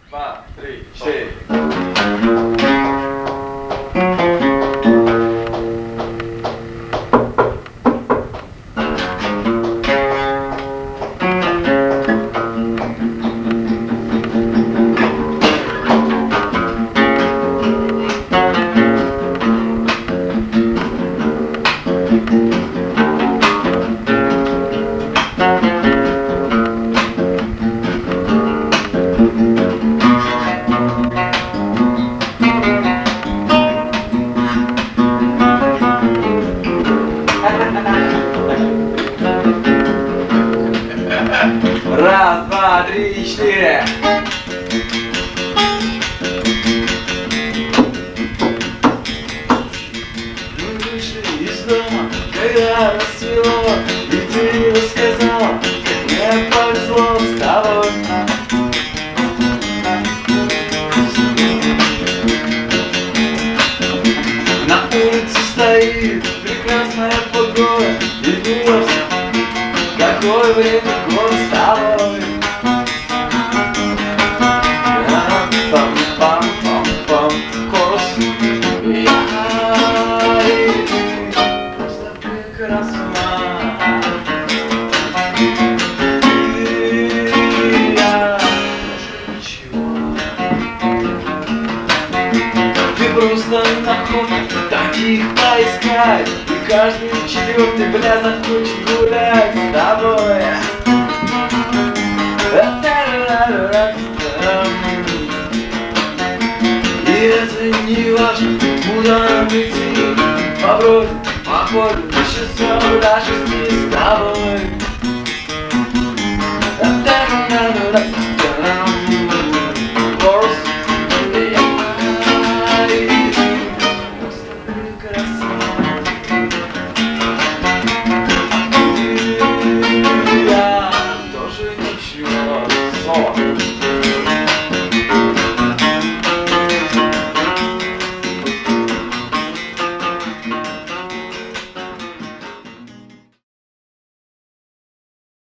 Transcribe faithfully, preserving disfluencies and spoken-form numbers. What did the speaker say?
два, три, четыре. Раз, два, три, четыре. Мы вышли из дома, когда рассвело, и ты рассказала, как мне повезло с тобой. На улице стоит прекрасная погода, и дождь, какое время год с тобой. Пам-пам-пам-пам, голос. Я и ты просто прекрасна. И я тоже ничего. Ты просто находишь таких поискать, и каждый четвертый, бля, захочет гулять с тобой. И это не важно, куда нам идти, попробуй, попробуй, еще все даже с тобой.